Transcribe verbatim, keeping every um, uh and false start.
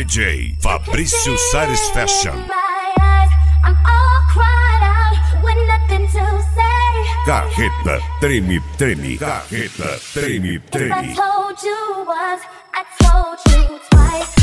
D J Fabrício Sares Fashion. Carreta treme, treme, carreta treme, treme. I told you once, I told you twice.